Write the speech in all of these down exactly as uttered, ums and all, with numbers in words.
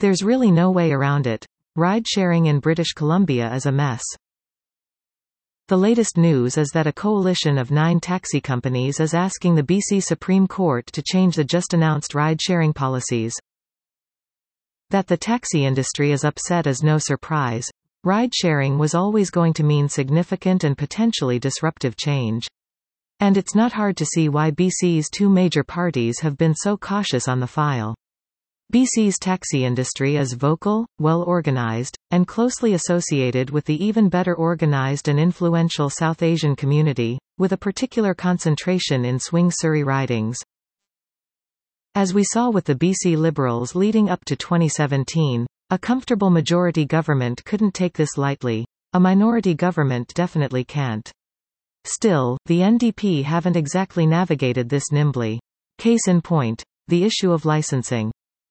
There's really no way around it. Ride-sharing in British Columbia is a mess. The latest news is that a coalition of nine taxi companies is asking the B C Supreme Court to change the just-announced ride-sharing policies. That the taxi industry is upset is no surprise. Ride-sharing was always going to mean significant and potentially disruptive change. And it's not hard to see why B C's two major parties have been so cautious on the file. B C's taxi industry is vocal, well-organized, and closely associated with the even better organized and influential South Asian community, with a particular concentration in swing Surrey ridings. As we saw with the B C Liberals leading up to twenty seventeen, a comfortable majority government couldn't take this lightly. A minority government definitely can't. Still, the N D P haven't exactly navigated this nimbly. Case in point, the issue of licensing.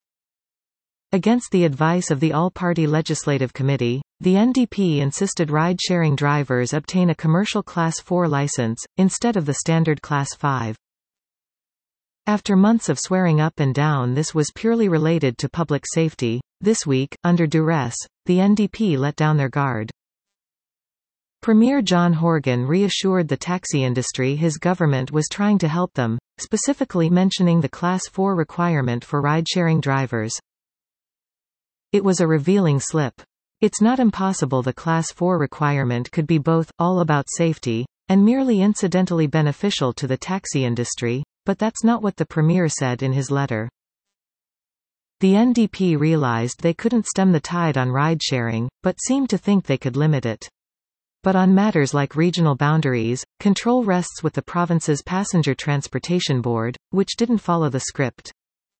Against the advice of the All-Party Legislative Committee, the N D P insisted ride-sharing drivers obtain a commercial Class four license, instead of the standard Class five. After months of swearing up and down this was purely related to public safety, this week, under duress, the N D P let down their guard. Premier John Horgan reassured the taxi industry his government was trying to help them, specifically mentioning the Class four requirement for ride-sharing drivers. It was a revealing slip. It's not impossible the Class four requirement could be both, all about safety, and merely incidentally beneficial to the taxi industry, but that's not what the Premier said in his letter. The N D P realized they couldn't stem the tide on ride-sharing, but seemed to think they could limit it. But on matters like regional boundaries, control rests with the province's Passenger Transportation Board, which didn't follow the script.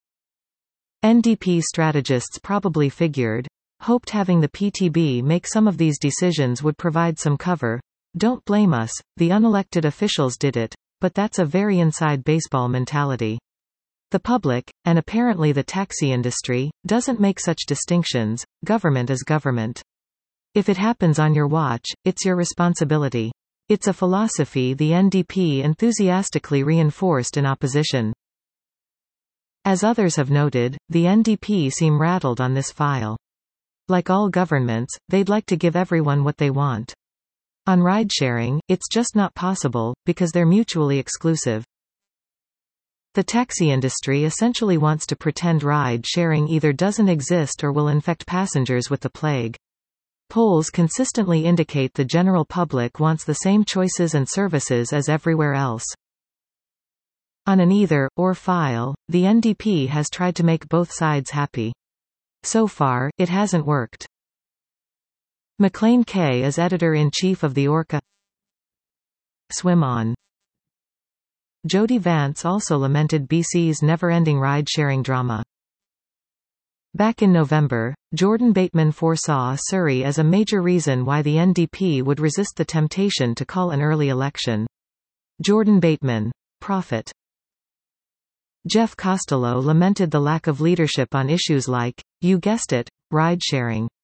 N D P strategists probably figured, hoped having the P T B make some of these decisions would provide some cover. Don't blame us, the unelected officials did it, but that's a very inside baseball mentality. The public, and apparently the taxi industry, doesn't make such distinctions. Government is government. If it happens on your watch, it's your responsibility. It's a philosophy the N D P enthusiastically reinforced in opposition. As others have noted, the N D P seem rattled on this file. Like all governments, they'd like to give everyone what they want. On ride-sharing, it's just not possible, because they're mutually exclusive. The taxi industry essentially wants to pretend ride-sharing either doesn't exist or will infect passengers with the plague. Polls consistently indicate the general public wants the same choices and services as everywhere else. On an either-or file, the N D P has tried to make both sides happy. So far, it hasn't worked. McLean Kay is editor-in-chief of the Orca. Swim On. Jody Vance also lamented B C's never-ending ride-sharing drama. Back in November, Jordan Bateman foresaw Surrey as a major reason why the N D P would resist the temptation to call an early election. Jordan Bateman. Prophet. Jeff Costello lamented the lack of leadership on issues like, you guessed it, ride-sharing.